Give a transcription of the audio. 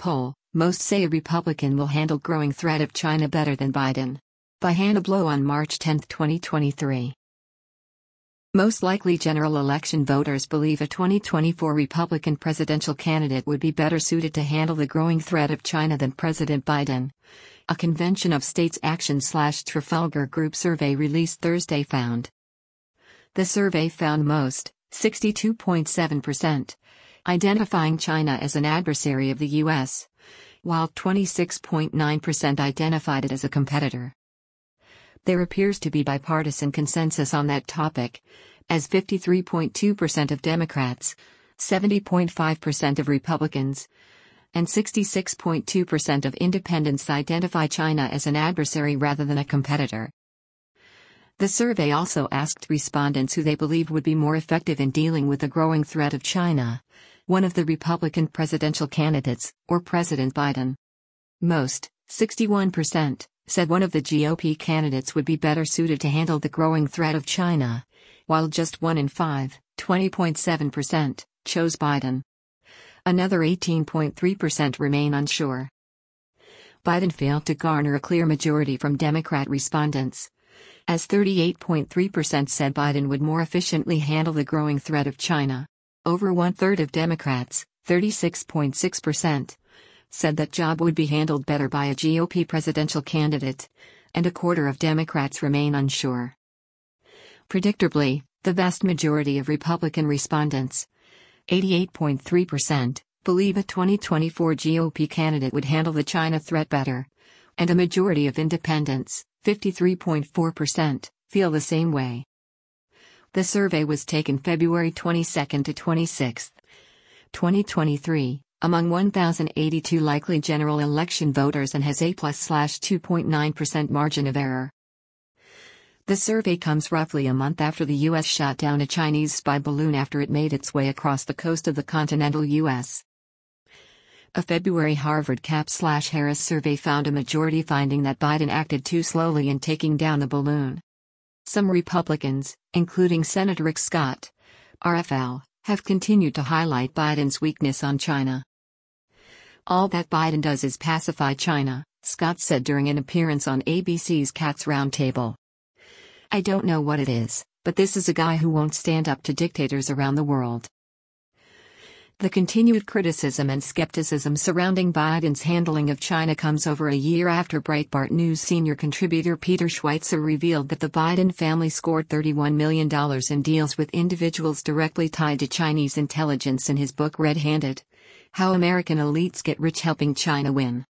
poll, most say a Republican will handle growing threat of China better than Biden. By Hannah Blow on March 10, 2023. Most likely general election voters believe a 2024 Republican presidential candidate would be better suited to handle the growing threat of China than President Biden. A Convention of States Action/Trafalgar Group survey released Thursday found. The survey found most, 62.7%, identifying China as an adversary of the U.S., while 26.9% identified it as a competitor. There appears to be bipartisan consensus on that topic, as 53.2% of Democrats, 70.5% of Republicans, and 66.2% of independents identify China as an adversary rather than a competitor. The survey also asked respondents who they believed would be more effective in dealing with the growing threat of China, one of the Republican presidential candidates, or President Biden. Most, 61%, said one of the GOP candidates would be better suited to handle the growing threat of China, while just 1 in 5, 20.7%, chose Biden. Another 18.3% remain unsure. Biden failed to garner a clear majority from Democrat respondents, as 38.3% said Biden would more efficiently handle the growing threat of China. Over one-third of Democrats, 36.6%, said that job would be handled better by a GOP presidential candidate, and a quarter of Democrats remain unsure. Predictably, the vast majority of Republican respondents, 88.3%, believe a 2024 GOP candidate would handle the China threat better, and a majority of independents, 53.4%, feel the same way. The survey was taken February 22 to 26, 2023, among 1,082 likely general election voters and has a +2.9% margin of error. The survey comes roughly a month after the U.S. shot down a Chinese spy balloon after it made its way across the coast of the continental U.S. A February Harvard Cap/Harris survey found a majority finding that Biden acted too slowly in taking down the balloon. Some Republicans, including Senator Rick Scott, RFL, have continued to highlight Biden's weakness on China. All that Biden does is pacify China, Scott said during an appearance on ABC's Cats Roundtable. I don't know what it is, but this is a guy who won't stand up to dictators around the world. The continued criticism and skepticism surrounding Biden's handling of China comes over a year after Breitbart News senior contributor Peter Schweizer revealed that the Biden family scored $31 million in deals with individuals directly tied to Chinese intelligence in his book Red-Handed: How American Elites Get Rich Helping China Win.